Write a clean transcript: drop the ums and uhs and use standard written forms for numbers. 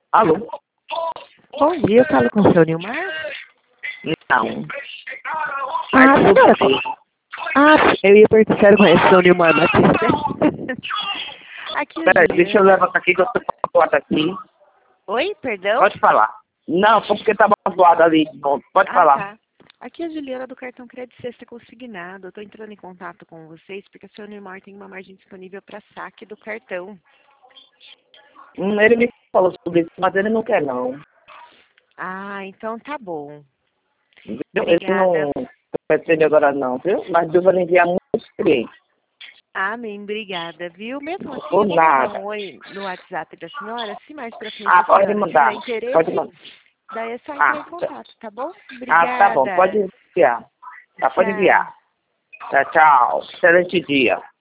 Alô? Bom dia, eu falo com o seu Nilmar? Não. Ah, Tudo senhora. bem. Eu ia perguntar se a senhora conhece o seu Nilmar Batista. Aqui é a Peraí, deixa eu Juliana. levantar aqui que eu tô com a porta aqui. Oi, perdão? Pode falar. Não, foi porque tava zoado ali. Bom, pode falar. Tá. Aqui é a Juliana do cartão Crédito Sexta Consignado. Eu tô entrando em contato com vocês porque o seu Nilmar tem uma margem disponível para saque do cartão. Ele me falou sobre isso, mas ele não quer não. Ah, então tá bom. Viu? Ele Obrigada. não pretende agora não, viu? Mas Deus vai lhe enviar muitos clientes. Amém, obrigada, viu? Mesmo assim, Por eu vou mandar nada. um oi no WhatsApp da senhora. Se mais pra frente Ah, a pode senhora tiver mandar. Pode interesse, mandar. daí é só entrar em Ah, contato, tá bom? tá bom. Obrigada. Pode enviar. Tá, pode Tchau. enviar. Tá, tchau. Excelente dia.